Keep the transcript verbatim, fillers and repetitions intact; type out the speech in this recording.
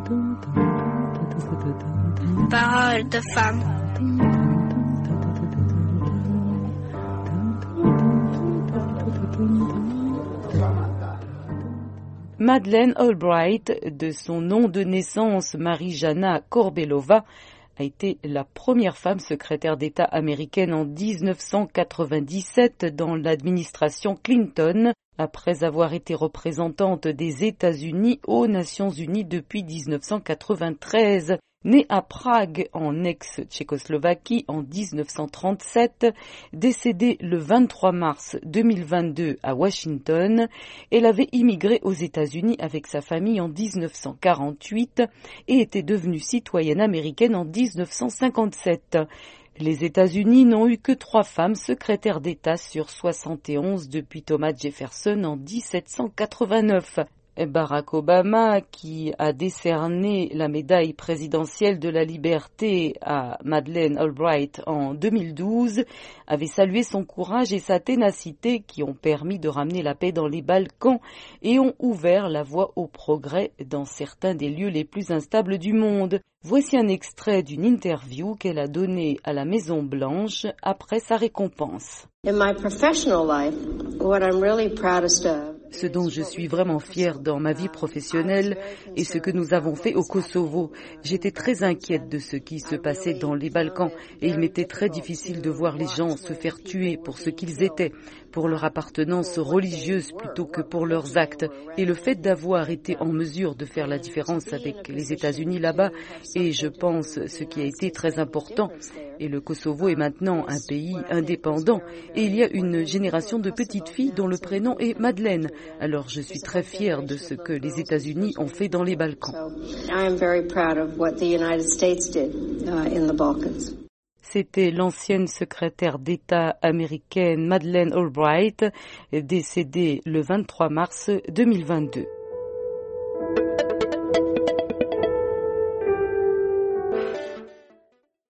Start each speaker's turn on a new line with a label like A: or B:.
A: Parole de femme.
B: Madeleine Albright, de son nom de naissance Marijana Korbelova, a été la première femme secrétaire d'État américaine en dix-neuf cent quatre-vingt-dix-sept dans l'administration Clinton, après avoir été représentante des États-Unis aux Nations Unies depuis dix-neuf cent quatre-vingt-treize. Née à Prague, en ex-Tchécoslovaquie, en dix-neuf cent trente-sept, décédée le vingt-trois mars deux mille vingt-deux à Washington, elle avait immigré aux États-Unis avec sa famille en dix-neuf cent quarante-huit et était devenue citoyenne américaine en dix-neuf cent cinquante-sept. Les États-Unis n'ont eu que trois femmes secrétaires d'État sur soixante et onze depuis Thomas Jefferson en dix-sept cent quatre-vingt-neuf. Barack Obama, qui a décerné la médaille présidentielle de la liberté à Madeleine Albright en deux mille douze, avait salué son courage et sa ténacité qui ont permis de ramener la paix dans les Balkans et ont ouvert la voie au progrès dans certains des lieux les plus instables du monde. Voici un extrait d'une interview qu'elle a donnée à la Maison Blanche après sa récompense.
C: In my professional life, what I'm really proudest of
B: Ce dont je suis vraiment fière dans ma vie professionnelle est ce que nous avons fait au Kosovo. J'étais très inquiète de ce qui se passait dans les Balkans et il m'était très difficile de voir les gens se faire tuer pour ce qu'ils étaient, pour leur appartenance religieuse plutôt que pour leurs actes. Et le fait d'avoir été en mesure de faire la différence avec les États-Unis là-bas est, je pense, ce qui a été très important. Et le Kosovo est maintenant un pays indépendant et il y a une génération de petites filles dont le prénom est Madeleine. Alors je suis très fière de ce que les États-Unis ont fait dans les Balkans. C'était l'ancienne secrétaire d'État américaine Madeleine Albright, décédée le vingt-trois mars deux mille vingt-deux.